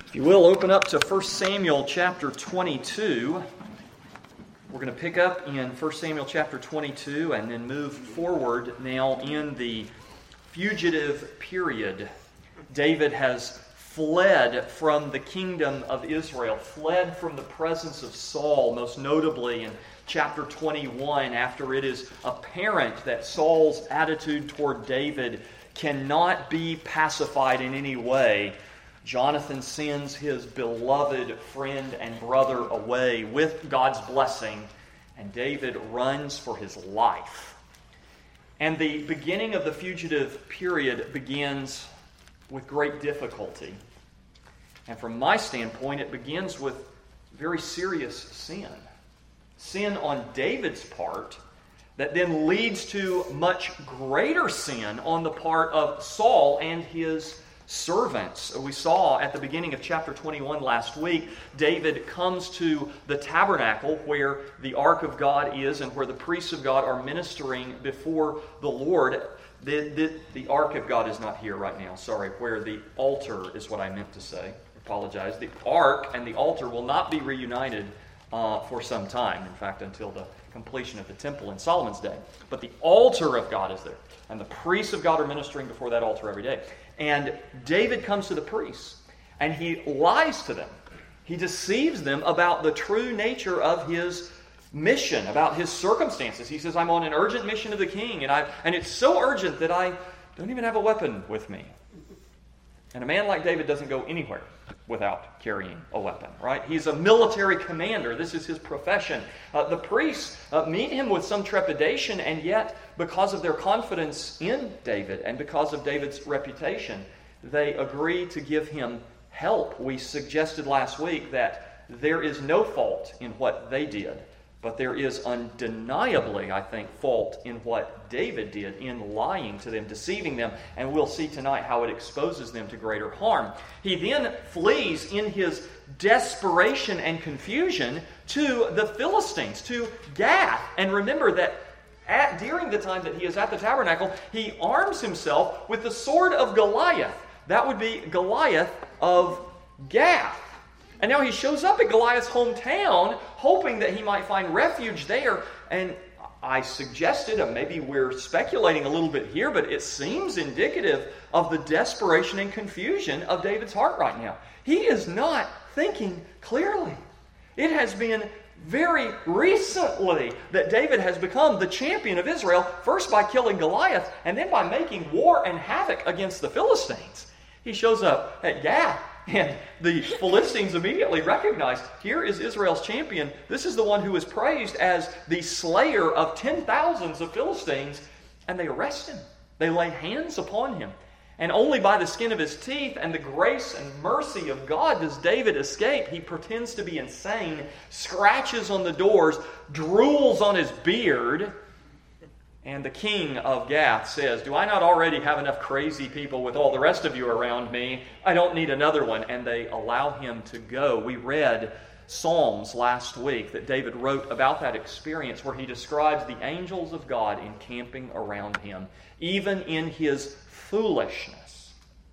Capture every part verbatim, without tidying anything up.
If you will, open up to First Samuel chapter twenty-two. We're going to pick up in First Samuel chapter twenty-two and then move forward now in the fugitive period. David has fled from the kingdom of Israel, fled from the presence of Saul, most notably in chapter twenty-one, after it is apparent that Saul's attitude toward David cannot be pacified in any way. Jonathan sends his beloved friend and brother away with God's blessing, and David runs for his life. And the beginning of the fugitive period begins with great difficulty. And from my standpoint, it begins with very serious sin. Sin on David's part that then leads to much greater sin on the part of Saul and his servants. We saw at the beginning of chapter twenty-one last week, David comes to the tabernacle where the ark of God is and where the priests of God are ministering before the Lord. The, the, the ark of God is not here right now, sorry, where the altar is what I meant to say. I apologize. The ark and the altar will not be reunited uh, for some time, in fact, until the completion of the temple in Solomon's day. But the altar of God is there, and the priests of God are ministering before that altar every day. And David comes to the priests, and he lies to them. He deceives them about the true nature of his mission, about his circumstances. He says, I'm on an urgent mission of the king, and I and it's so urgent that I don't even have a weapon with me. And a man like David doesn't go anywhere without carrying a weapon, right? He's a military commander. This is his profession. Uh, the priests uh, meet him with some trepidation, and yet, because of their confidence in David and because of David's reputation, they agree to give him help. We suggested last week that there is no fault in what they did, but there is undeniably, I think, fault in what David did in lying to them, deceiving them, and we'll see tonight how it exposes them to greater harm. He then flees in his desperation and confusion to the Philistines, to Gath. And remember that at, during the time that he is at the tabernacle, he arms himself with the sword of Goliath. That would be Goliath of Gath. And now he shows up at Goliath's hometown, hoping that he might find refuge there. And I suggested, and maybe we're speculating a little bit here, but it seems indicative of the desperation and confusion of David's heart right now. He is not thinking clearly. It has been very recently that David has become the champion of Israel, first by killing Goliath, and then by making war and havoc against the Philistines. He shows up at Gath, and the Philistines immediately recognize, here is Israel's champion. This is the one who is praised as the slayer of ten thousands of Philistines. And they arrest him. They lay hands upon him. And only by the skin of his teeth and the grace and mercy of God does David escape. He pretends to be insane, scratches on the doors, drools on his beard. And the king of Gath says, do I not already have enough crazy people with all the rest of you around me? I don't need another one. And they allow him to go. We read Psalms last week that David wrote about that experience where he describes the angels of God encamping around him. Even in his foolishness,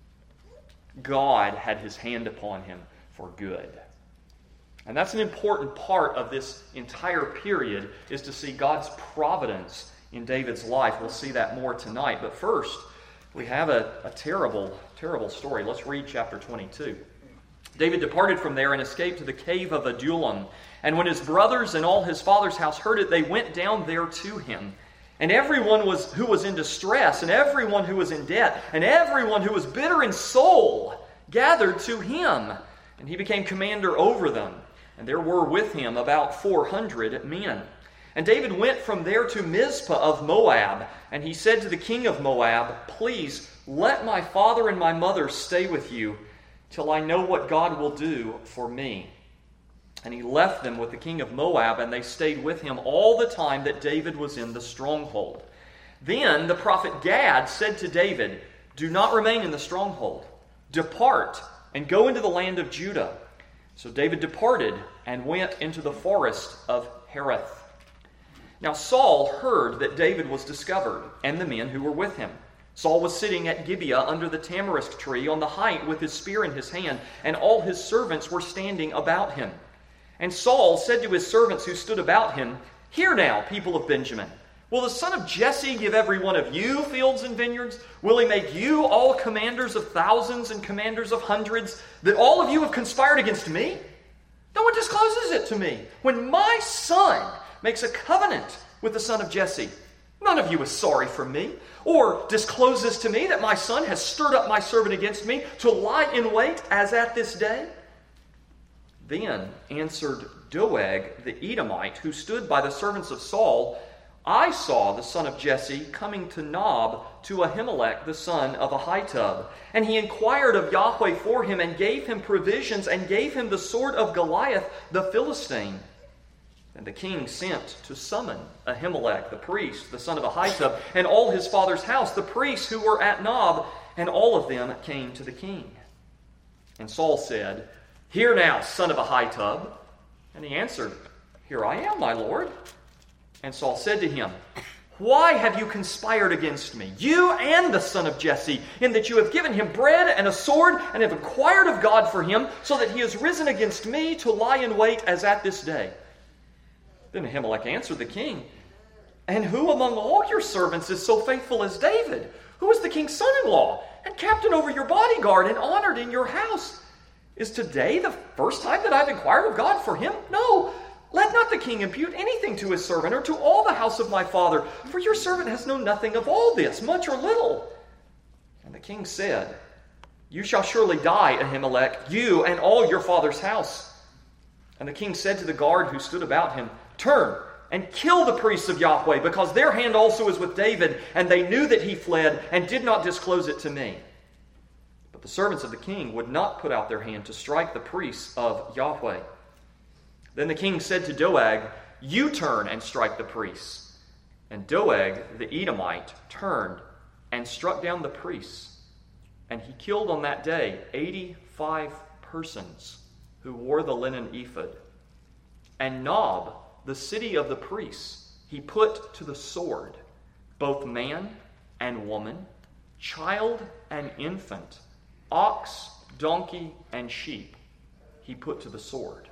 God had his hand upon him for good. And that's an important part of this entire period, is to see God's providence in David's life. We'll see that more tonight. But first, we have a, a terrible, terrible story. Let's read chapter twenty-two. David departed from there and escaped to the cave of Adullam. And when his brothers and all his father's house heard it, they went down there to him. And everyone was who was in distress, and everyone who was in debt, and everyone who was bitter in soul gathered to him. And he became commander over them. And there were with him about four hundred men. And David went from there to Mizpah of Moab, and he said to the king of Moab, please let my father and my mother stay with you till I know what God will do for me. And he left them with the king of Moab, and they stayed with him all the time that David was in the stronghold. Then the prophet Gad said to David, do not remain in the stronghold. Depart and go into the land of Judah. So David departed and went into the forest of Hereth. Now Saul heard that David was discovered, and the men who were with him. Saul was sitting at Gibeah under the tamarisk tree on the height with his spear in his hand, and all his servants were standing about him. And Saul said to his servants who stood about him, "Hear now, people of Benjamin. Will the son of Jesse give every one of you fields and vineyards? Will he make you all commanders of thousands and commanders of hundreds, that all of you have conspired against me? No one discloses it to me. When my son makes a covenant with the son of Jesse, none of you is sorry for me, or discloses to me that my son has stirred up my servant against me to lie in wait as at this day." Then answered Doeg the Edomite, who stood by the servants of Saul, "I saw the son of Jesse coming to Nob to Ahimelech the son of Ahitub. And he inquired of Yahweh for him, and gave him provisions, and gave him the sword of Goliath the Philistine. And the king sent to summon Ahimelech the priest, the son of Ahitub, and all his father's house, the priests who were at Nob, and all of them came to the king. And Saul said, "Hear now, son of Ahitub." And he answered, "Here I am, my lord." And Saul said to him, "Why have you conspired against me, you and the son of Jesse, in that you have given him bread and a sword, and have inquired of God for him, so that he has risen against me to lie in wait as at this day?" Then Ahimelech answered the king, "And who among all your servants is so faithful as David, who is the king's son-in-law, and captain over your bodyguard, and honored in your house? Is today the first time that I've inquired of God for him? No, let not the king impute anything to his servant, or to all the house of my father, for your servant has known nothing of all this, much or little." And the king said, "You shall surely die, Ahimelech, you and all your father's house." And the king said to the guard who stood about him, "Turn and kill the priests of Yahweh, because their hand also is with David, and they knew that he fled, and did not disclose it to me." But the servants of the king would not put out their hand to strike the priests of Yahweh. Then the king said to Doeg, "You turn and strike the priests." And Doeg the Edomite turned and struck down the priests. And he killed on that day eighty-five persons who wore the linen ephod. And Nob, the city of the priests, he put to the sword, both man and woman, child and infant, ox, donkey, and sheep, he put to the sword.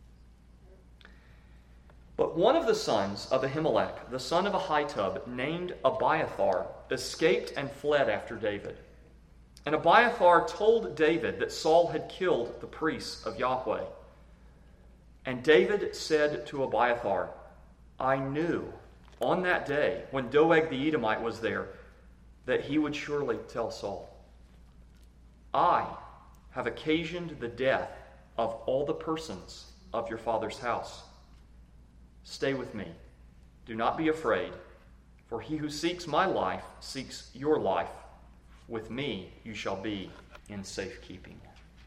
But one of the sons of Ahimelech, the son of Ahitub, named Abiathar, escaped and fled after David. And Abiathar told David that Saul had killed the priests of Yahweh. And David said to Abiathar, "I knew on that day, when Doeg the Edomite was there, that he would surely tell Saul. I have occasioned the death of all the persons of your father's house. Stay with me. Do not be afraid, for he who seeks my life seeks your life. With me you shall be in safekeeping."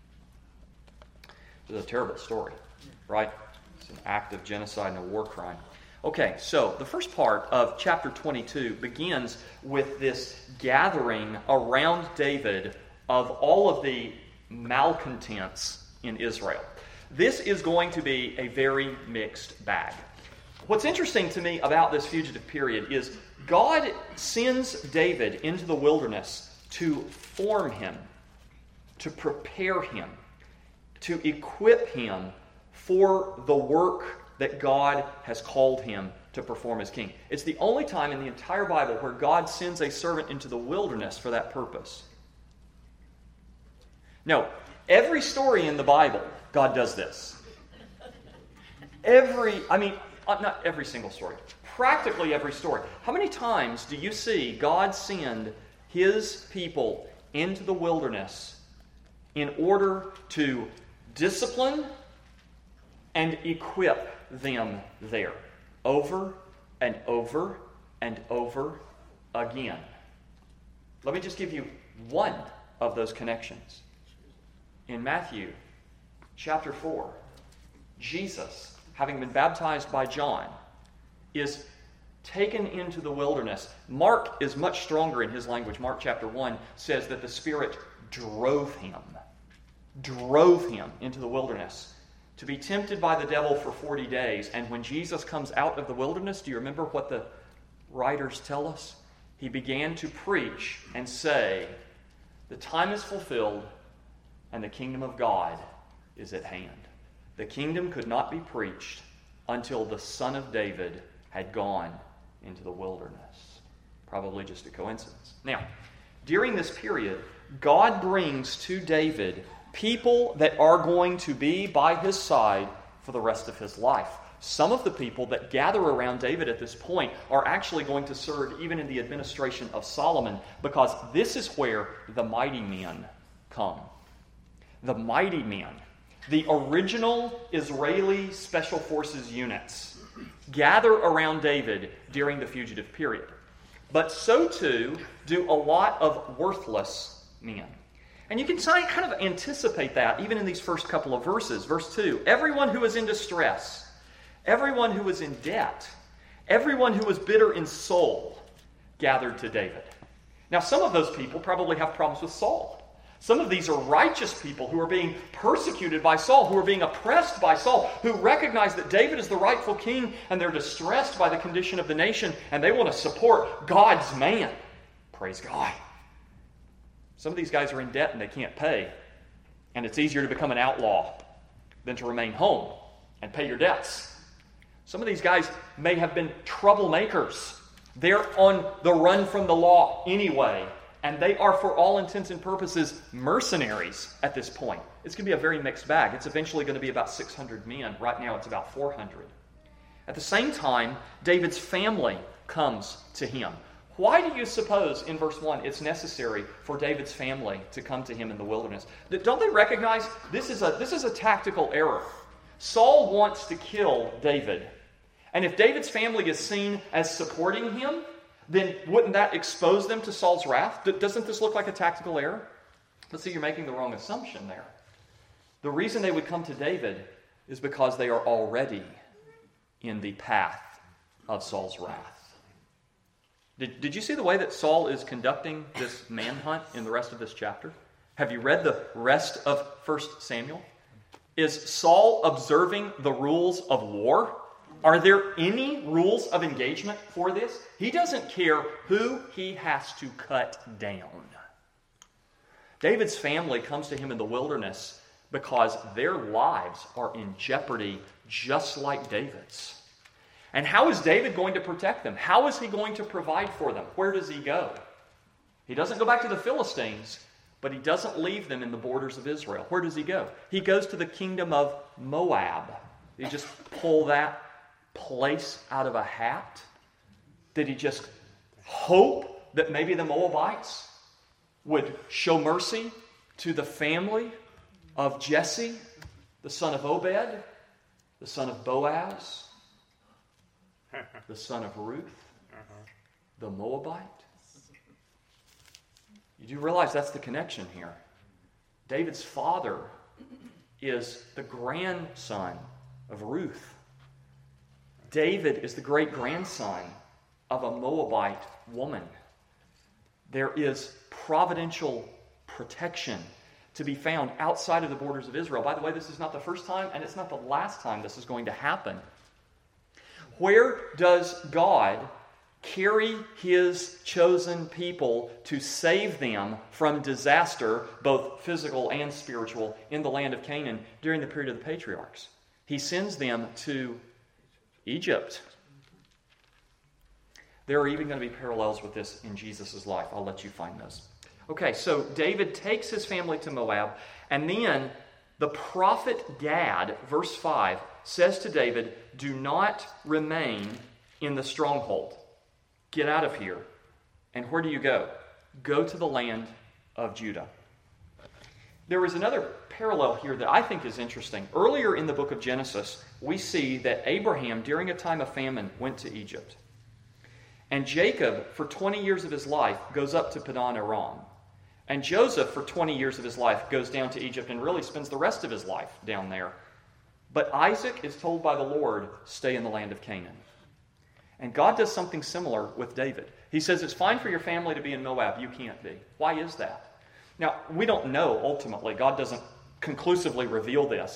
It's a terrible story, right? It's an act of genocide and a war crime. Okay, so the first part of chapter twenty-two begins with this gathering around David of all of the malcontents in Israel. This is going to be a very mixed bag. What's interesting to me about this fugitive period is God sends David into the wilderness to form him, to prepare him, to equip him for the work that God has called him to perform as king. It's the only time in the entire Bible where God sends a servant into the wilderness for that purpose. No, every story in the Bible, God does this. Every, I mean, not every single story, practically every story. How many times do you see God send his people into the wilderness in order to discipline and equip them there? Over and over and over again. Let me just give you one of those connections. In Matthew chapter four, Jesus, having been baptized by John, is taken into the wilderness. Mark is much stronger in his language. Mark chapter one says that the Spirit drove him, drove him into the wilderness to be tempted by the devil for forty days. And when Jesus comes out of the wilderness, do you remember what the writers tell us? he began to preach and say, "The time is fulfilled, and the kingdom of God is at hand." The kingdom could not be preached until the Son of David had gone into the wilderness. Probably just a coincidence. Now, during this period, God brings to David people that are going to be by his side for the rest of his life. Some of the people that gather around David at this point are actually going to serve even in the administration of Solomon, because this is where the mighty men come. The mighty men, the original Israeli Special Forces units, gather around David during the fugitive period. But so too do a lot of worthless men. And you can kind of anticipate that even in these first couple of verses. Verse two, everyone who is in distress, everyone who is in debt, everyone who is bitter in soul gathered to David. Now, some of those people probably have problems with Saul. Some of these are righteous people who are being persecuted by Saul, who are being oppressed by Saul, who recognize that David is the rightful king, and they're distressed by the condition of the nation, and they want to support God's man. Praise God. Some of these guys are in debt and they can't pay, and it's easier to become an outlaw than to remain home and pay your debts. Some of these guys may have been troublemakers. They're on the run from the law anyway, and they are, for all intents and purposes, mercenaries at this point. It's going to be a very mixed bag. It's eventually going to be about six hundred men. Right now it's about four hundred. At the same time, David's family comes to him. Why do you suppose, in verse one, it's necessary for David's family to come to him in the wilderness? Don't they recognize this is a, this is a tactical error? Saul wants to kill David. And if David's family is seen as supporting him, then wouldn't that expose them to Saul's wrath? D- doesn't this look like a tactical error? But see, you're making the wrong assumption there. The reason they would come to David is because they are already in the path of Saul's wrath. Did, did you see the way that Saul is conducting this manhunt in the rest of this chapter? Have you read the rest of First Samuel? Is Saul observing the rules of war? Are there any rules of engagement for this? He doesn't care who he has to cut down. David's family comes to him in the wilderness because their lives are in jeopardy just like David's. And how is David going to protect them? How is he going to provide for them? Where does he go? He doesn't go back to the Philistines, but he doesn't leave them in the borders of Israel. Where does he go? He goes to the kingdom of Moab. Did he just pull that place out of a hat? Did he just hope that maybe the Moabites would show mercy to the family of Jesse, the son of Obed, the son of Boaz, the son of Ruth, the Moabite? You do realize that's the connection here. David's father is the grandson of Ruth. David is the great-grandson of a Moabite woman. There is providential protection to be found outside of the borders of Israel. By the way, this is not the first time, and it's not the last time this is going to happen. Where does God carry his chosen people to save them from disaster, both physical and spiritual, in the land of Canaan during the period of the patriarchs? He sends them to Egypt. There are even going to be parallels with this in Jesus' life. I'll let you find those. Okay, so David takes his family to Moab, and then the prophet Gad, verse five, says to David, "Do not remain in the stronghold. Get out of here." And where do you go? Go to the land of Judah. There is another parallel here that I think is interesting. Earlier in the book of Genesis, we see that Abraham, during a time of famine, went to Egypt. And Jacob, for twenty years of his life, goes up to Padan Aram. And Joseph, for twenty years of his life, goes down to Egypt and really spends the rest of his life down there. But Isaac is told by the Lord, stay in the land of Canaan. And God does something similar with David. He says, it's fine for your family to be in Moab. You can't be. Why is that? Now, we don't know ultimately. God doesn't conclusively reveal this.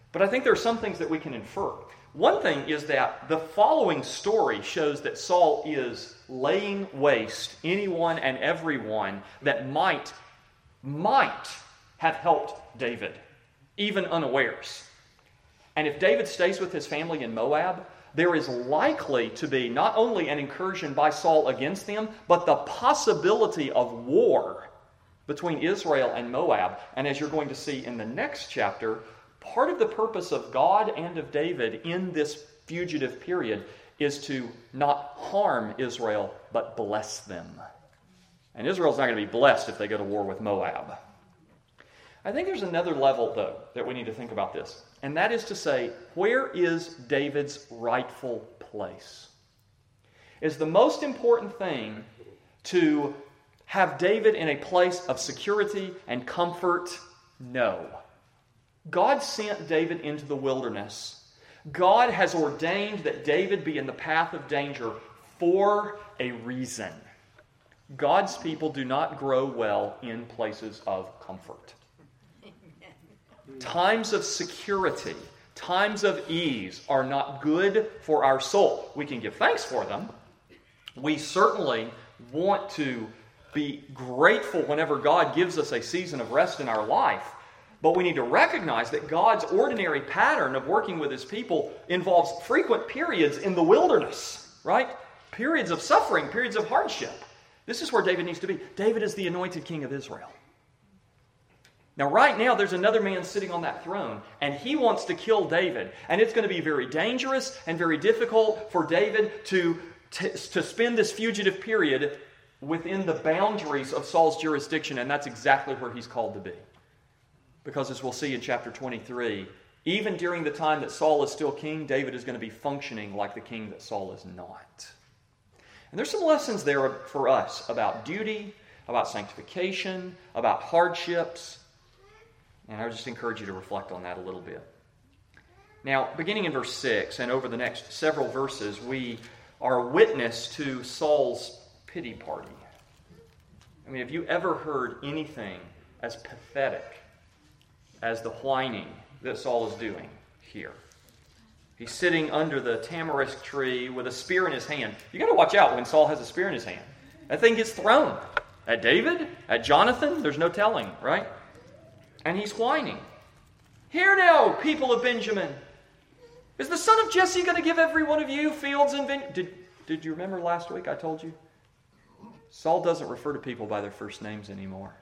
But I think there are some things that we can infer. One thing is that the following story shows that Saul is laying waste anyone and everyone that might, might have helped David, even unawares. And if David stays with his family in Moab, there is likely to be not only an incursion by Saul against them, but the possibility of war between Israel and Moab. And as you're going to see in the next chapter, part of the purpose of God and of David in this fugitive period is to not harm Israel, but bless them. And Israel's not going to be blessed if they go to war with Moab. I think there's another level, though, that we need to think about this. And that is to say, where is David's rightful place? Is the most important thing to have David in a place of security and comfort? No. God sent David into the wilderness. God has ordained that David be in the path of danger for a reason. God's people do not grow well in places of comfort. Times of security, times of ease are not good for our soul. We can give thanks for them. We certainly want to be grateful whenever God gives us a season of rest in our life. But we need to recognize that God's ordinary pattern of working with His people involves frequent periods in the wilderness, right? Periods of suffering, periods of hardship. This is where David needs to be. David is the anointed king of Israel. Now, right now, there's another man sitting on that throne, and he wants to kill David. And it's going to be very dangerous and very difficult for David to, to, to spend this fugitive period within the boundaries of Saul's jurisdiction, and that's exactly where he's called to be. Because as we'll see in chapter twenty-three, even during the time that Saul is still king, David is going to be functioning like the king that Saul is not. And there's some lessons there for us about duty, about sanctification, about hardships. And I would just encourage you to reflect on that a little bit. Now, beginning in verse six, and over the next several verses, we are witness to Saul's pity party. I mean, have you ever heard anything as pathetic as the whining that Saul is doing here? He's sitting under the tamarisk tree with a spear in his hand. You got to watch out when Saul has a spear in his hand. That thing gets thrown at David, at Jonathan. There's no telling, right? And he's whining. Hear now, people of Benjamin. Is the son of Jesse going to give every one of you fields and vineyards? Did, did you remember last week I told you? Saul doesn't refer to people by their first names anymore.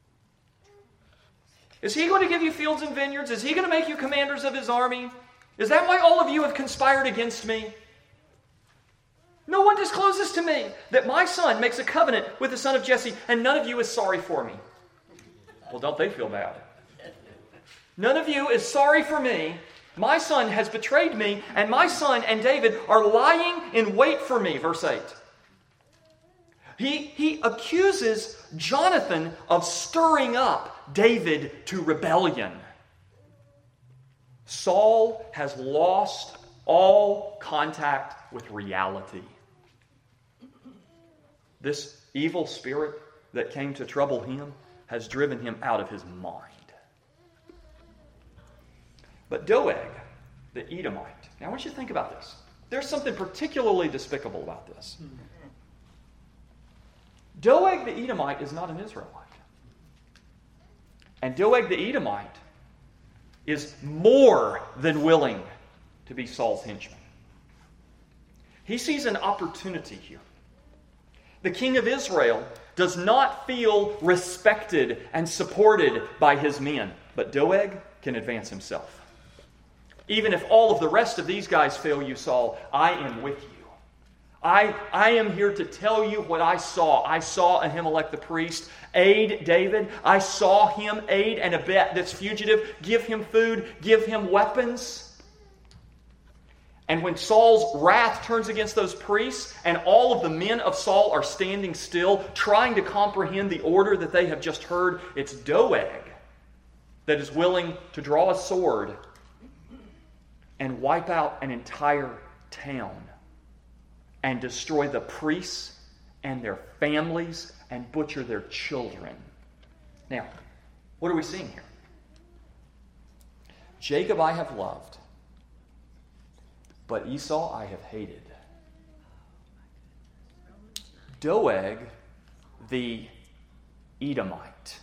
Is he going to give you fields and vineyards? Is he going to make you commanders of his army? Is that why all of you have conspired against me? No one discloses to me that my son makes a covenant with the son of Jesse, and none of you is sorry for me. Well, don't they feel bad? None of you is sorry for me. My son has betrayed me, and my son and David are lying in wait for me. Verse eight. He, he accuses Jonathan of stirring up David to rebellion. Saul has lost all contact with reality. This evil spirit that came to trouble him has driven him out of his mind. But Doeg, the Edomite, now I want you to think about this. There's something particularly despicable about this. Doeg the Edomite is not an Israelite. And Doeg the Edomite is more than willing to be Saul's henchman. He sees an opportunity here. The king of Israel does not feel respected and supported by his men, but Doeg can advance himself. Even if all of the rest of these guys fail you, Saul, I am with you. I, I am here to tell you what I saw. I saw Ahimelech the priest aid David. I saw him aid and abet this fugitive, give him food, give him weapons. And when Saul's wrath turns against those priests, and all of the men of Saul are standing still, trying to comprehend the order that they have just heard, it's Doeg that is willing to draw a sword and wipe out an entire town and destroy the priests and their families and butcher their children. Now, what are we seeing here? Jacob I have loved, but Esau I have hated. Doeg, the Edomite.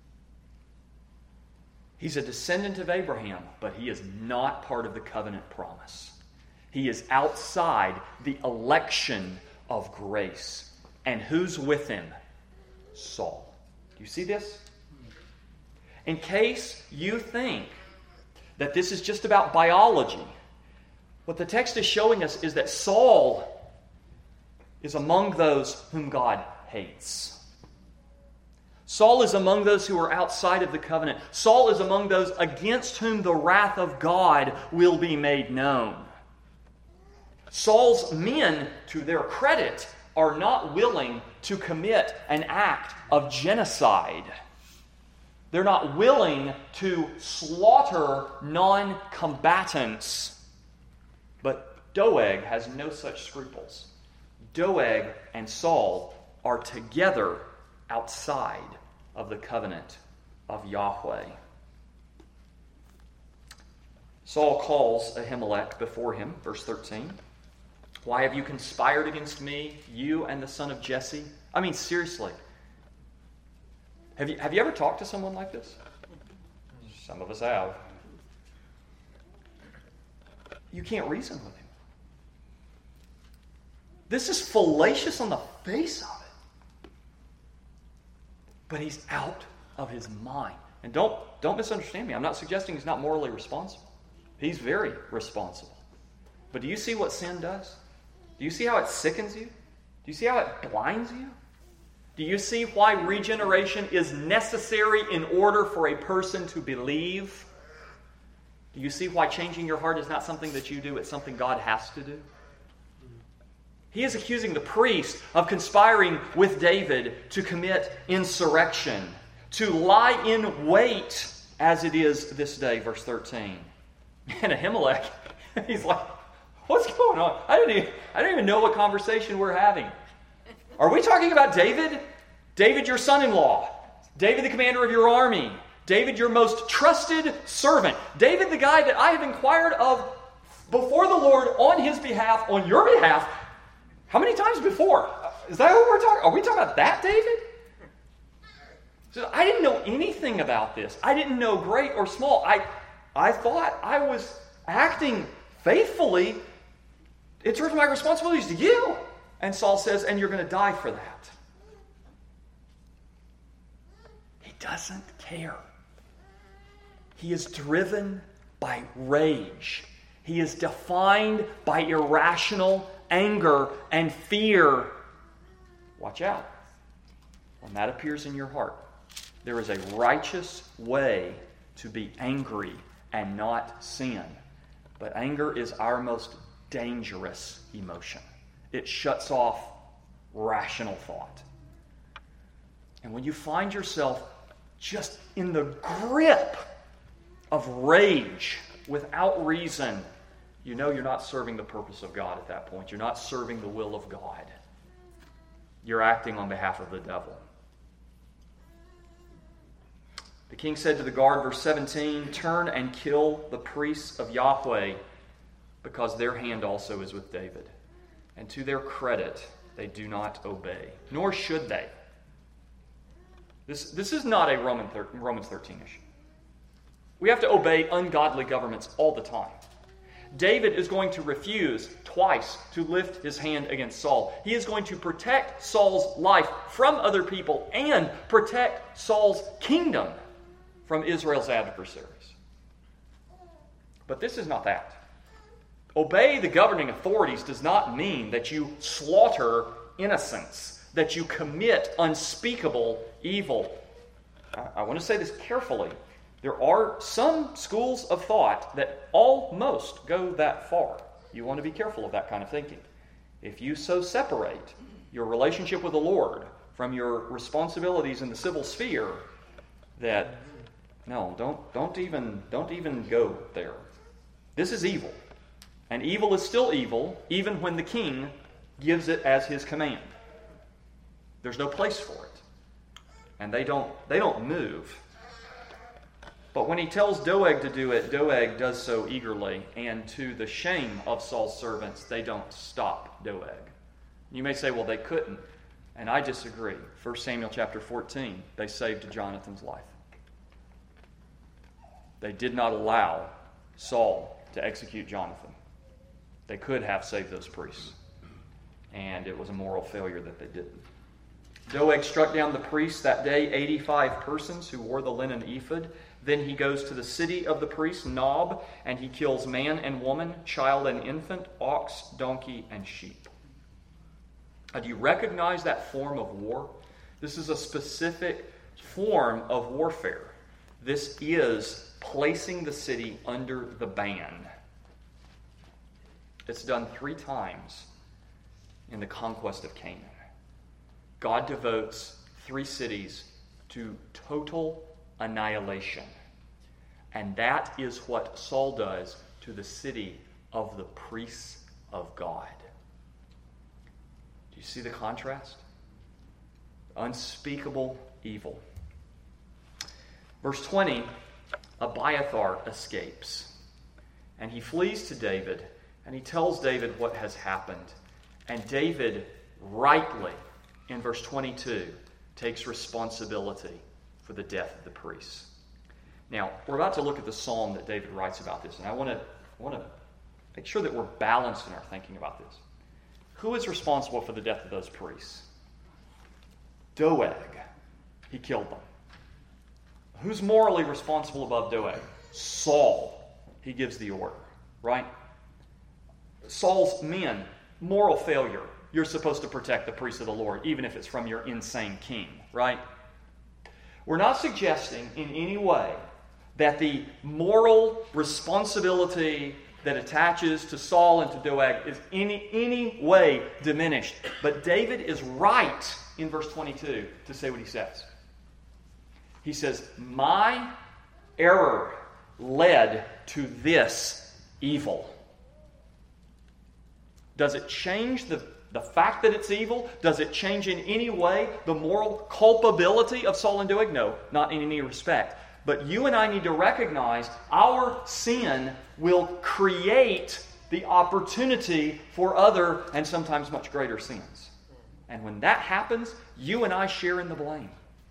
He's a descendant of Abraham, but he is not part of the covenant promise. He is outside the election of grace. And who's with him? Saul. Do you see this? In case you think that this is just about biology, what the text is showing us is that Saul is among those whom God hates. Saul is among those who are outside of the covenant. Saul is among those against whom the wrath of God will be made known. Saul's men, to their credit, are not willing to commit an act of genocide. They're not willing to slaughter non-combatants. But Doeg has no such scruples. Doeg and Saul are together outside of the covenant of Yahweh. Saul calls Ahimelech before him, verse thirteen. Why have you conspired against me, you and the son of Jesse? I mean, seriously. Have you, have you ever talked to someone like this? Some of us have. You can't reason with him. This is fallacious on the face of it. But he's out of his mind. And don't, don't misunderstand me. I'm not suggesting he's not morally responsible. He's very responsible. But do you see what sin does? Do you see how it sickens you? Do you see how it blinds you? Do you see why regeneration is necessary in order for a person to believe? Do you see why changing your heart is not something that you do, it's something God has to do? He is accusing the priest of conspiring with David to commit insurrection, to lie in wait as it is this day, verse thirteen. And Ahimelech, he's like, what's going on? I don't even, I don't even know what conversation we're having. Are we talking about David? David, your son-in-law. David, the commander of your army. David, your most trusted servant. David, the guy that I have inquired of before the Lord on his behalf, on your behalf. How many times before? Is that what we're talking? Are we talking about that David? So I didn't know anything about this. I didn't know great or small. I, I thought I was acting faithfully. It's my responsibilities to you. And Saul says, and you're going to die for that. He doesn't care. He is driven by rage. He is defined by irrational anger and fear. Watch out. When that appears in your heart, there is a righteous way to be angry and not sin. But anger is our most dangerous emotion. It shuts off rational thought. And when you find yourself just in the grip of rage without reason, you know you're not serving the purpose of God at that point. You're not serving the will of God. You're acting on behalf of the devil. The king said to the guard, verse seventeen, turn and kill the priests of Yahweh, because their hand also is with David. And to their credit, they do not obey, nor should they. This, this is not a Roman thir- Romans thirteen issue. We have to obey ungodly governments all the time. David is going to refuse twice to lift his hand against Saul. He is going to protect Saul's life from other people and protect Saul's kingdom from Israel's adversaries. But this is not that. Obey the governing authorities does not mean that you slaughter innocents, that you commit unspeakable evil. I, I want to say this carefully. There are some schools of thought that almost go that far. You want to be careful of that kind of thinking. If you so separate your relationship with the Lord from your responsibilities in the civil sphere, that no, don't don't even don't even go there. This is evil. And evil is still evil, even when the king gives it as his command. There's no place for it. And they don't they don't move. But when he tells Doeg to do it, Doeg does so eagerly, and to the shame of Saul's servants, they don't stop Doeg. You may say, well, they couldn't. And I disagree. First Samuel chapter fourteen, they saved Jonathan's life. They did not allow Saul to execute Jonathan. They could have saved those priests. And it was a moral failure that they didn't. Doeg struck down the priests that day, eighty-five persons who wore the linen ephod. Then he goes to the city of the priests, Nob, and he kills man and woman, child and infant, ox, donkey, and sheep. Now, do you recognize that form of war? This is a specific form of warfare. This is placing the city under the ban. It's done three times in the conquest of Canaan. God devotes three cities to total annihilation. And that is what Saul does to the city of the priests of God. Do you see the contrast? Unspeakable evil. Verse twenty, Abiathar escapes. And he flees to David, and he tells David what has happened. And David rightly, in verse twenty-two, takes responsibility for the death of the priests. Now, we're about to look at the psalm that David writes about this, and I want to I want to make sure that we're balanced in our thinking about this. Who is responsible for the death of those priests? Doeg. He killed them. Who's morally responsible above Doeg? Saul. He gives the order, right? Saul's men, moral failure. You're supposed to protect the priests of the Lord, even if it's from your insane king, right? We're not suggesting in any way that the moral responsibility that attaches to Saul and to Doeg is in any, any way diminished. But David is right in verse twenty-two to say what he says. He says, my error led to this evil. Does it change the, the fact that it's evil? Does it change in any way the moral culpability of Saul and Doeg? No, not in any respect. But you and I need to recognize our sin will create the opportunity for other and sometimes much greater sins. And when that happens, you and I share in the blame.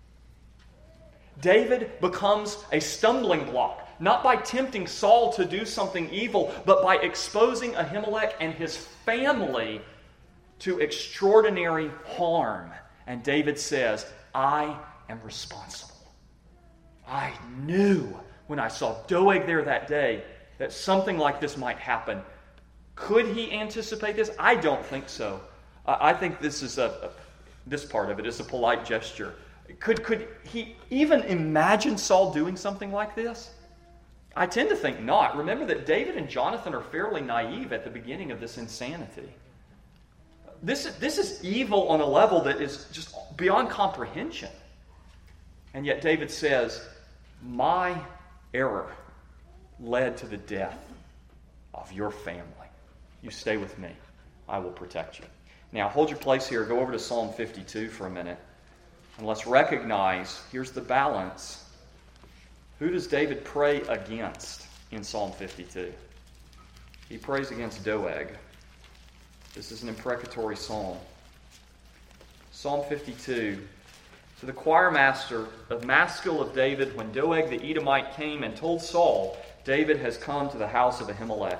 David becomes a stumbling block, not by tempting Saul to do something evil, but by exposing Ahimelech and his family to extraordinary harm. And David says, I am responsible. I knew when I saw Doeg there that day that something like this might happen. Could he anticipate this? I don't think so. I think this is a, a this part of it is a polite gesture. Could could he even imagine Saul doing something like this? I tend to think not. Remember that David and Jonathan are fairly naive at the beginning of this insanity. This, this is evil on a level that is just beyond comprehension. And yet David says, my error led to the death of your family. You stay with me. I will protect you. Now hold your place here. Go over to Psalm fifty-two for a minute. And let's recognize, here's the balance. Who does David pray against in Psalm fifty-two? He prays against Doeg. This is an imprecatory psalm. Psalm fifty-two. To the choir master of Maskil of David, when Doeg the Edomite came and told Saul, David has come to the house of Ahimelech.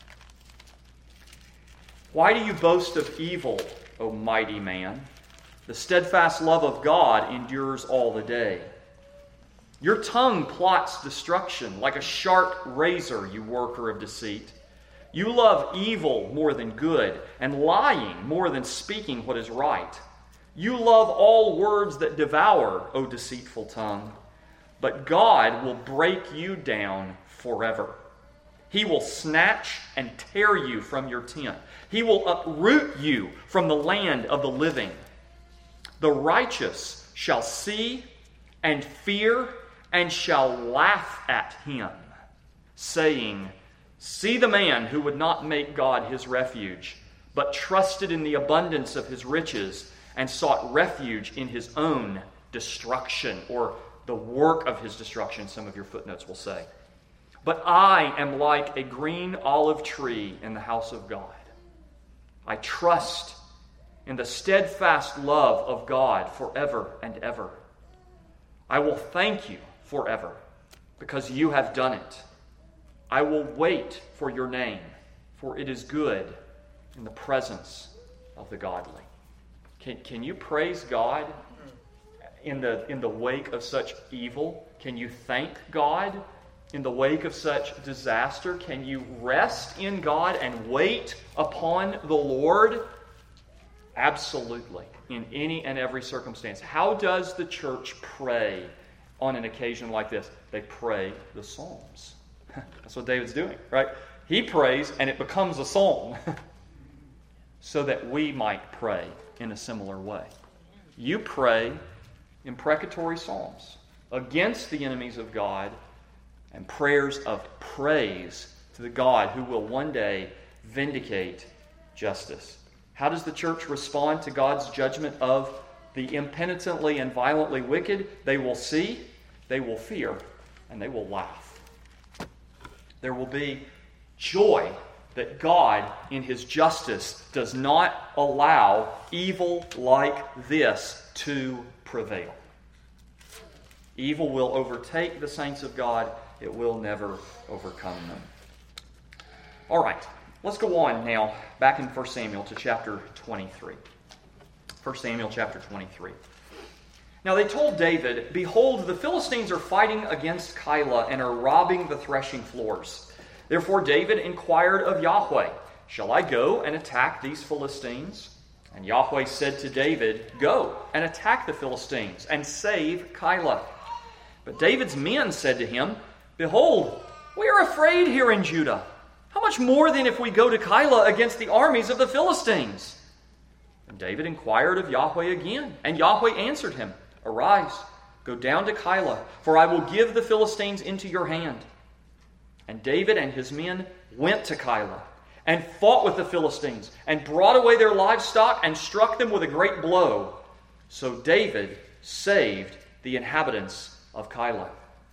Why do you boast of evil, O mighty man? The steadfast love of God endures all the day. Your tongue plots destruction like a sharp razor, you worker of deceit. You love evil more than good, and lying more than speaking what is right. You love all words that devour, O deceitful tongue. But God will break you down forever. He will snatch and tear you from your tent. He will uproot you from the land of the living. The righteous shall see and fear and shall laugh at him, saying, see the man who would not make God his refuge, but trusted in the abundance of his riches and sought refuge in his own destruction. Or the the work of his destruction, some of your footnotes will say. But I am like a green olive tree in the house of God. I trust in the steadfast love of God forever and ever. I will thank you forever because you have done it. I will wait for your name, for it is good in the presence of the godly. Can, can you praise God in the, in the wake of such evil? Can you thank God in the wake of such disaster? Can you rest in God and wait upon the Lord? Absolutely, in any and every circumstance. How does the church pray on an occasion like this? They pray the Psalms. That's what David's doing, right? He prays and it becomes a psalm so that we might pray in a similar way. You pray imprecatory psalms against the enemies of God and prayers of praise to the God who will one day vindicate justice. How does the church respond to God's judgment of the impenitently and violently wicked? They will see, they will fear, and they will laugh. There will be joy that God, in His justice, does not allow evil like this to prevail. Evil will overtake the saints of God. It will never overcome them. All right. Let's go on now, back in First Samuel to chapter twenty-three. First Samuel chapter twenty-three. Now they told David, "Behold, the Philistines are fighting against Keilah and are robbing the threshing floors." Therefore David inquired of Yahweh, "Shall I go and attack these Philistines?" And Yahweh said to David, "Go and attack the Philistines and save Keilah." But David's men said to him, "Behold, we are afraid here in Judah. How much more then if we go to Keilah against the armies of the Philistines?" And David inquired of Yahweh again, and Yahweh answered him, "Arise, go down to Keilah, for I will give the Philistines into your hand." And David and his men went to Keilah, and fought with the Philistines, and brought away their livestock, and struck them with a great blow. So David saved the inhabitants of Keilah.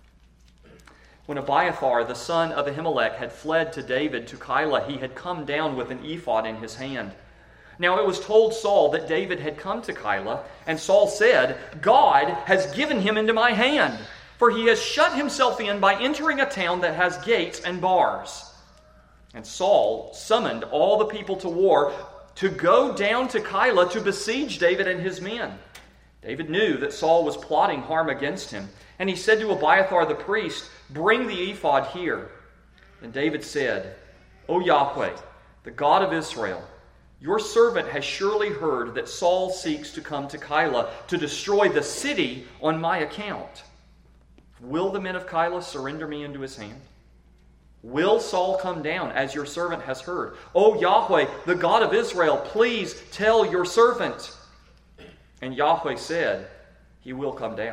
When Abiathar, the son of Ahimelech, had fled to David to Keilah, he had come down with an ephod in his hand. Now it was told Saul that David had come to Keilah, and Saul said, "God has given him into my hand, for he has shut himself in by entering a town that has gates and bars." And Saul summoned all the people to war to go down to Keilah to besiege David and his men. David knew that Saul was plotting harm against him, and he said to Abiathar the priest, "Bring the ephod here." Then David said, "O Yahweh, the God of Israel, your servant has surely heard that Saul seeks to come to Keilah to destroy the city on my account. Will the men of Keilah surrender me into his hand? Will Saul come down as your servant has heard? O Yahweh, the God of Israel, please tell your servant." And Yahweh said, "He will come down."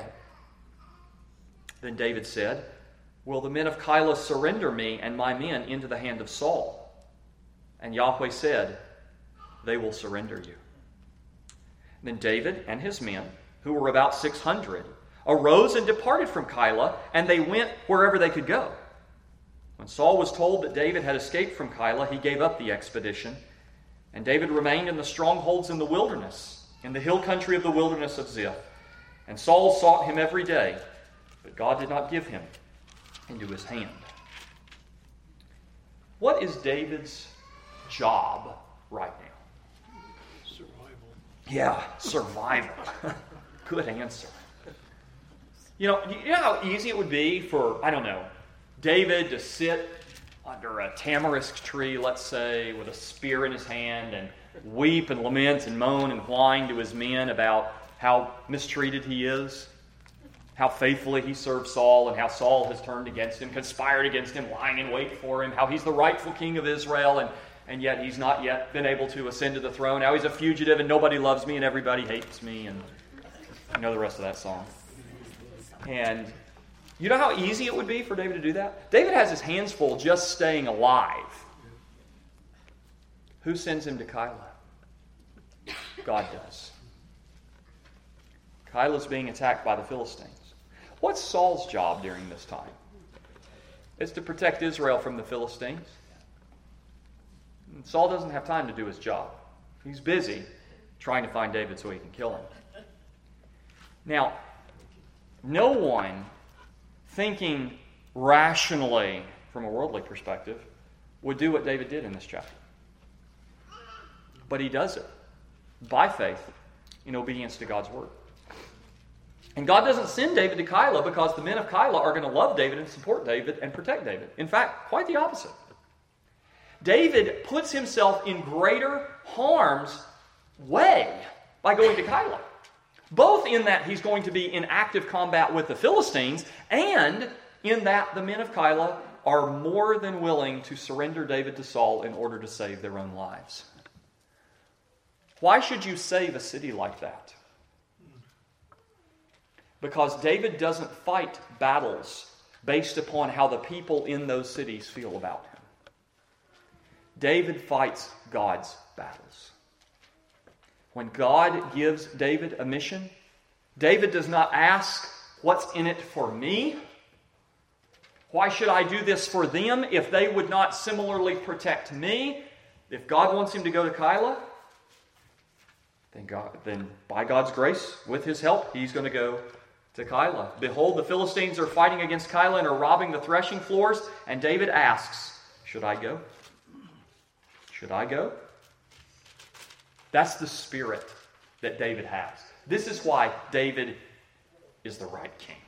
Then David said, "Will the men of Keilah surrender me and my men into the hand of Saul?" And Yahweh said, "They will surrender you." Then David and his men, who were about six hundred, arose and departed from Keilah, and they went wherever they could go. When Saul was told that David had escaped from Keilah, he gave up the expedition, and David remained in the strongholds in the wilderness, in the hill country of the wilderness of Ziph. And Saul sought him every day, but God did not give him into his hand. What is David's job right now? Survival. Yeah, survival. Good answer. You know, you know how easy it would be for, I don't know, David to sit under a tamarisk tree, let's say, with a spear in his hand and weep and lament and moan and whine to his men about how mistreated he is, how faithfully he served Saul, and how Saul has turned against him, conspired against him, lying in wait for him, how he's the rightful king of Israel, and, and yet he's not yet been able to ascend to the throne. Now he's a fugitive, and nobody loves me, and everybody hates me, and you know the rest of that song. And you know how easy it would be for David to do that? David has his hands full just staying alive. Who sends him to Keilah? God does. Keilah's being attacked by the Philistines. What's Saul's job during this time? It's to protect Israel from the Philistines. And Saul doesn't have time to do his job. He's busy trying to find David so he can kill him. Now, no one thinking rationally from a worldly perspective would do what David did in this chapter. But he does it by faith in obedience to God's word. And God doesn't send David to Keilah because the men of Keilah are going to love David and support David and protect David. In fact, quite the opposite. David puts himself in greater harm's way by going to Keilah. Both in that he's going to be in active combat with the Philistines, and in that the men of Keilah are more than willing to surrender David to Saul in order to save their own lives. Why should you save a city like that? Because David doesn't fight battles based upon how the people in those cities feel about him. David fights God's battles. When God gives David a mission, David does not ask, what's in it for me? Why should I do this for them if they would not similarly protect me? If God wants him to go to Keilah, then, God, then by God's grace, with his help, he's going to go to Keilah. Behold, the Philistines are fighting against Keilah and are robbing the threshing floors. And David asks, should I go? Should I go? That's the spirit that David has. This is why David is the right king.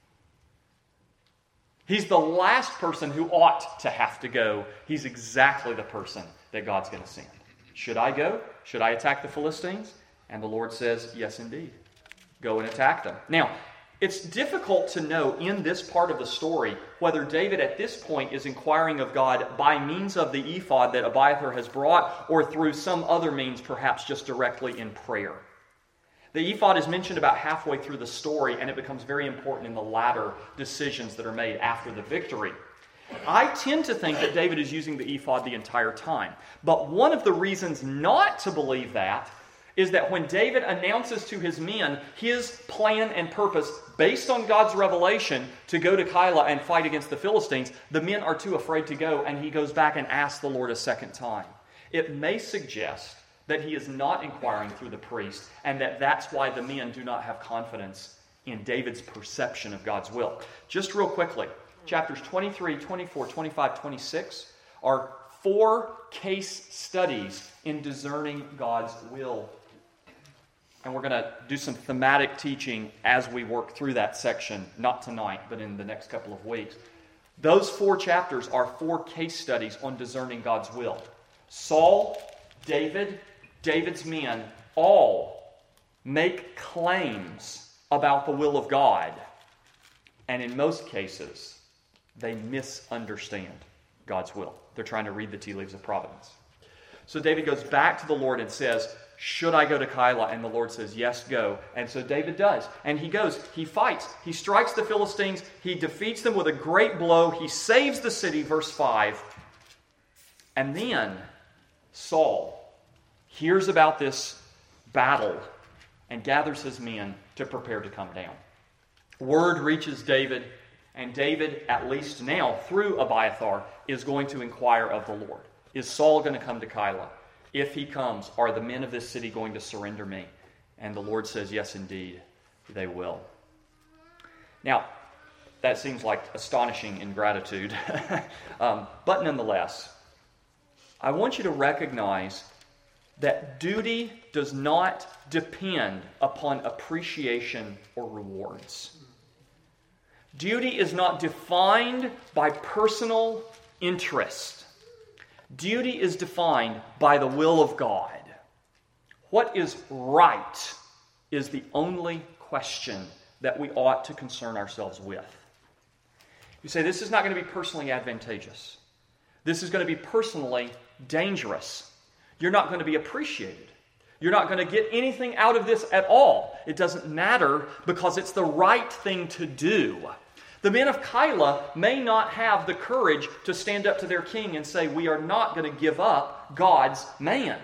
He's the last person who ought to have to go. He's exactly the person that God's going to send. Should I go? Should I attack the Philistines? And the Lord says, yes, indeed. Go and attack them. Now, it's difficult to know in this part of the story whether David at this point is inquiring of God by means of the ephod that Abiathar has brought or through some other means, perhaps just directly in prayer. The ephod is mentioned about halfway through the story, and it becomes very important in the latter decisions that are made after the victory. I tend to think that David is using the ephod the entire time. But one of the reasons not to believe that is that when David announces to his men his plan and purpose based on God's revelation to go to Keilah and fight against the Philistines, the men are too afraid to go, and he goes back and asks the Lord a second time. It may suggest that he is not inquiring through the priest, and that that's why the men do not have confidence in David's perception of God's will. Just real quickly, chapters twenty-three, twenty-four, twenty-five, twenty-six are four case studies in discerning God's will. And we're going to do some thematic teaching as we work through that section, not tonight, but in the next couple of weeks. Those four chapters are four case studies on discerning God's will. Saul, David, David's men all make claims about the will of God. And in most cases, they misunderstand God's will. They're trying to read the tea leaves of providence. So David goes back to the Lord and says, should I go to Keilah? And the Lord says, yes, go. And so David does. And he goes, he fights, he strikes the Philistines, he defeats them with a great blow, he saves the city, verse five. And then Saul hears about this battle and gathers his men to prepare to come down. Word reaches David, and David, at least now, through Abiathar, is going to inquire of the Lord. Is Saul going to come to Keilah? If he comes, are the men of this city going to surrender me? And the Lord says, yes, indeed, they will. Now, that seems like astonishing ingratitude. um, but nonetheless, I want you to recognize that duty does not depend upon appreciation or rewards. Duty is not defined by personal interest. Duty is defined by the will of God. What is right is the only question that we ought to concern ourselves with. You say, this is not going to be personally advantageous. This is going to be personally dangerous. You're not going to be appreciated. You're not going to get anything out of this at all. It doesn't matter because it's the right thing to do. The men of Keilah may not have the courage to stand up to their king and say, we are not going to give up God's man.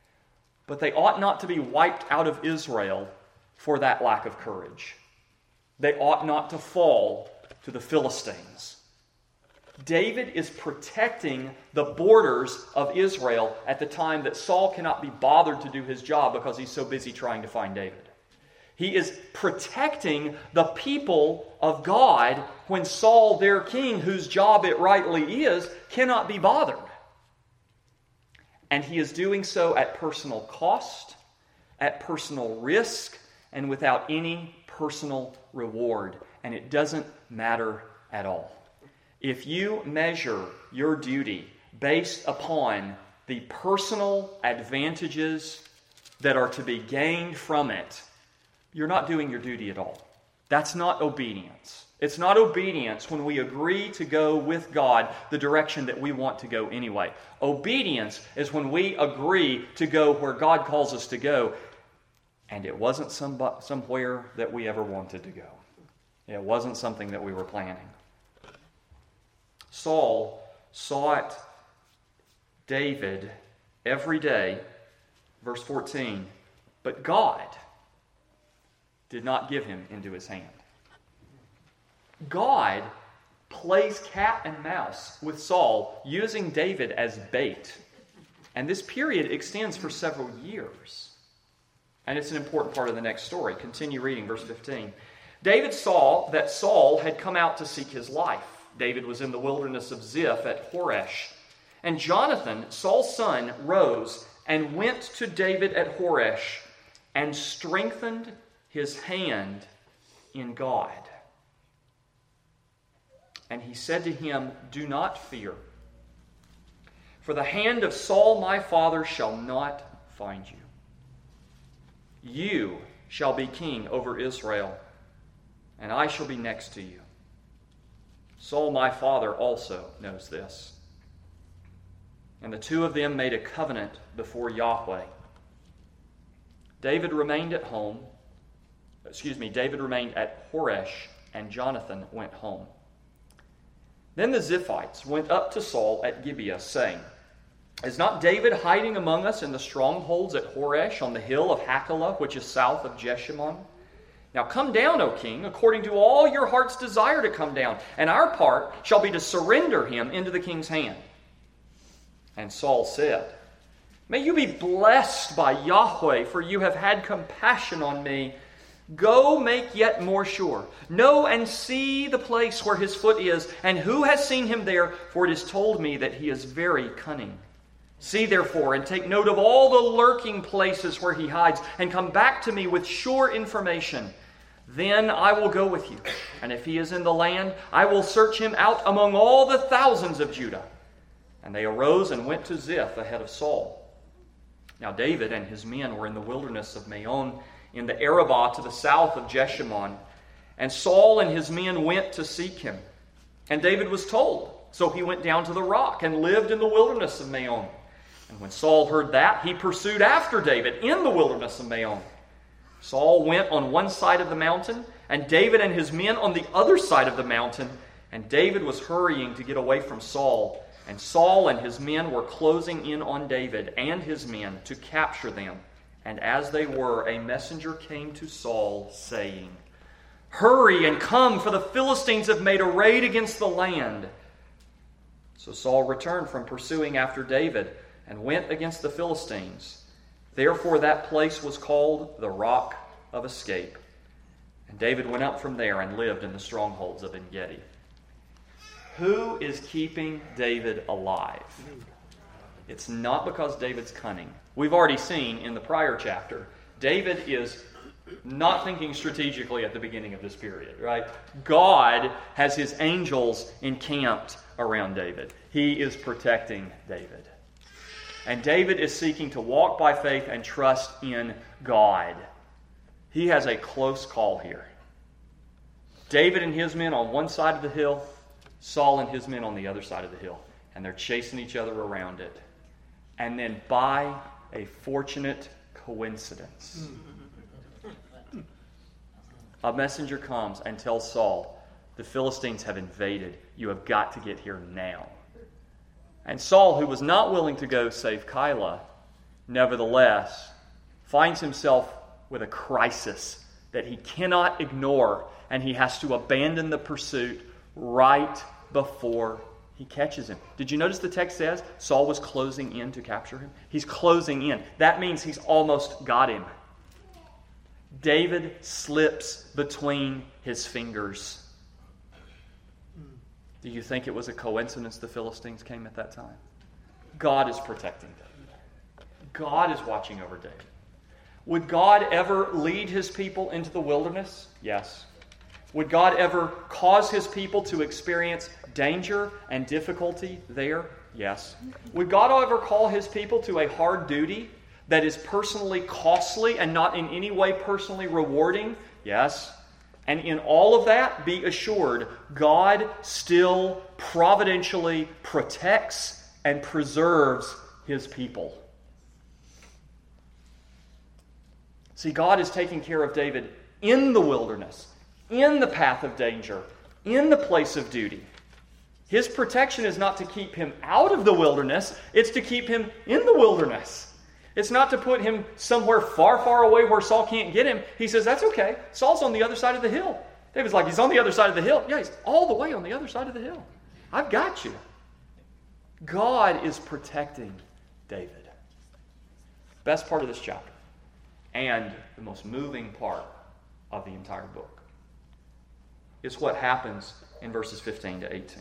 But they ought not to be wiped out of Israel for that lack of courage. They ought not to fall to the Philistines. David is protecting the borders of Israel at the time that Saul cannot be bothered to do his job because he's so busy trying to find David. He is protecting the people of God when Saul, their king, whose job it rightly is, cannot be bothered. And he is doing so at personal cost, at personal risk, and without any personal reward. And it doesn't matter at all. If you measure your duty based upon the personal advantages that are to be gained from it, you're not doing your duty at all. That's not obedience. It's not obedience when we agree to go with God the direction that we want to go anyway. Obedience is when we agree to go where God calls us to go, and it wasn't some, somewhere that we ever wanted to go. It wasn't something that we were planning. Saul sought David every day, verse fourteen, but God did not give him into his hand. God plays cat and mouse with Saul, using David as bait. And this period extends for several years. And it's an important part of the next story. Continue reading, verse fifteen. David saw that Saul had come out to seek his life. David was in the wilderness of Ziph at Horesh. And Jonathan, Saul's son, rose and went to David at Horesh and strengthened his hand in God. And he said to him, "Do not fear, for the hand of Saul my father shall not find you. You shall be king over Israel, and I shall be next to you. Saul my father also knows this." And the two of them made a covenant before Yahweh. David remained at home, excuse me, David remained at Horesh, and Jonathan went home. Then the Ziphites went up to Saul at Gibeah, saying, "Is not David hiding among us in the strongholds at Horesh on the hill of Hachilah, which is south of Jeshimon? Now come down, O king, according to all your heart's desire to come down, and our part shall be to surrender him into the king's hand." And Saul said, "May you be blessed by Yahweh, for you have had compassion on me. Go make yet more sure. Know and see the place where his foot is, and who has seen him there, for it is told me that he is very cunning. See therefore, and take note of all the lurking places where he hides, and come back to me with sure information. Then I will go with you, and if he is in the land, I will search him out among all the thousands of Judah." And they arose and went to Ziph ahead of Saul. Now David and his men were in the wilderness of Maon, in the Arabah to the south of Jeshimon. And Saul and his men went to seek him. And David was told, so he went down to the rock and lived in the wilderness of Maon. And when Saul heard that, he pursued after David in the wilderness of Maon. Saul went on one side of the mountain, and David and his men on the other side of the mountain. And David was hurrying to get away from Saul. And Saul and his men were closing in on David and his men to capture them. And as they were, a messenger came to Saul, saying, "Hurry and come, for the Philistines have made a raid against the land." So Saul returned from pursuing after David and went against the Philistines. Therefore that place was called the Rock of Escape. And David went up from there and lived in the strongholds of En-Gedi. Who is keeping David alive? It's not because David's cunning. We've already seen in the prior chapter, David is not thinking strategically at the beginning of this period, right? God has his angels encamped around David. He is protecting David. And David is seeking to walk by faith and trust in God. He has a close call here. David and his men on one side of the hill, Saul and his men on the other side of the hill. And they're chasing each other around it. And then by a fortunate coincidence, a messenger comes and tells Saul, "The Philistines have invaded. You have got to get here now." And Saul, who was not willing to go save Keilah, nevertheless finds himself with a crisis that he cannot ignore. and he has to abandon the pursuit right before he catches him. Did you notice the text says Saul was closing in to capture him? He's closing in. That means he's almost got him. David slips between his fingers. Do you think it was a coincidence the Philistines came at that time? God is protecting David. God is watching over David. Would God ever lead his people into the wilderness? Yes. Would God ever cause his people to experience danger and difficulty there? Yes. Would God ever call his people to a hard duty that is personally costly and not in any way personally rewarding? Yes. And in all of that, be assured, God still providentially protects and preserves his people. See, God is taking care of David in the wilderness, in the path of danger, in the place of duty. His protection is not to keep him out of the wilderness, it's to keep him in the wilderness. It's not to put him somewhere far, far away where Saul can't get him. He says, that's okay. Saul's on the other side of the hill. David's like, he's on the other side of the hill. Yeah, he's all the way on the other side of the hill. I've got you. God is protecting David. Best part of this chapter, and the most moving part of the entire book, is what happens in verses fifteen to eighteen.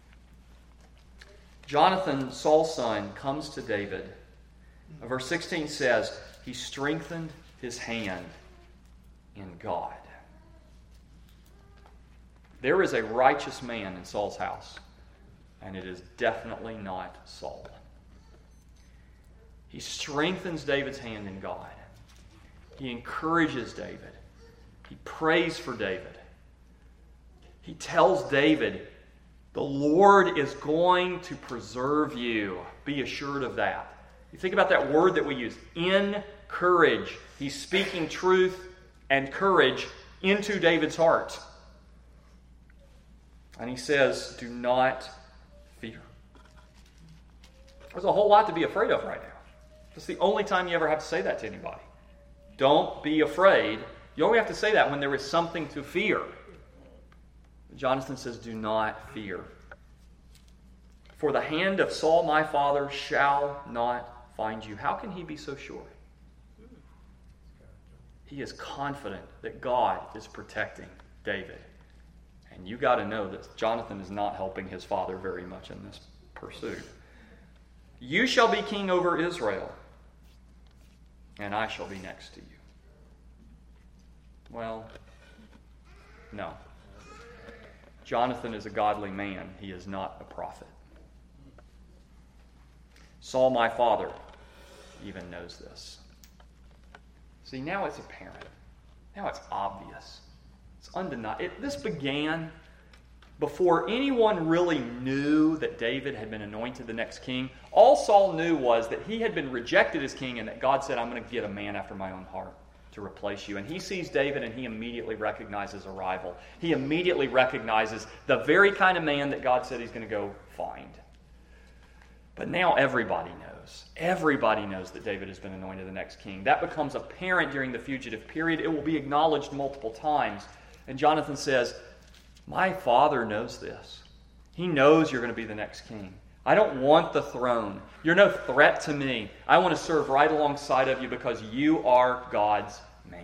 Jonathan, Saul's son, comes to David. Verse sixteen says, he strengthened his hand in God. There is a righteous man in Saul's house, and it is definitely not Saul. He strengthens David's hand in God. He encourages David. He prays for David. He tells David, the Lord is going to preserve you. Be assured of that. You think about that word that we use, encourage. He's speaking truth and courage into David's heart. And he says, do not fear. There's a whole lot to be afraid of right now. That's the only time you ever have to say that to anybody. Don't be afraid. You only have to say that when there is something to fear. Jonathan says, do not fear. For the hand of Saul my father shall not find you. How can he be so sure? He is confident that God is protecting David. And you got to know that Jonathan is not helping his father very much in this pursuit. You shall be king over Israel, and I shall be next to you. Well, no. Jonathan is a godly man. He is not a prophet. Saul, my father, even knows this. See, now it's apparent. Now it's obvious. It's undeniable. It, this began before anyone really knew that David had been anointed the next king. All Saul knew was that he had been rejected as king and that God said, I'm going to get a man after my own heart to replace you. And he sees David and he immediately recognizes a rival. He immediately recognizes the very kind of man that God said he's going to go find. But now everybody knows. Everybody knows that David has been anointed the next king. That becomes apparent during the fugitive period. It will be acknowledged multiple times. And Jonathan says, my father knows this. He knows you're going to be the next king. I don't want the throne. You're no threat to me. I want to serve right alongside of you because you are God's man.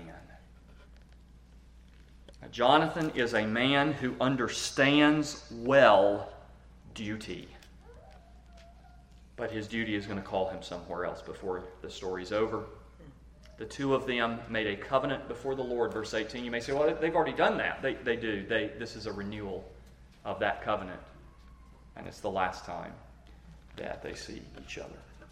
Now, Jonathan is a man who understands well duty. But his duty is going to call him somewhere else before the story's over. The two of them made a covenant before the Lord, verse eighteen. You may say, well, they've already done that. They, they do. They, this is a renewal of that covenant. And it's the last time that they see each other.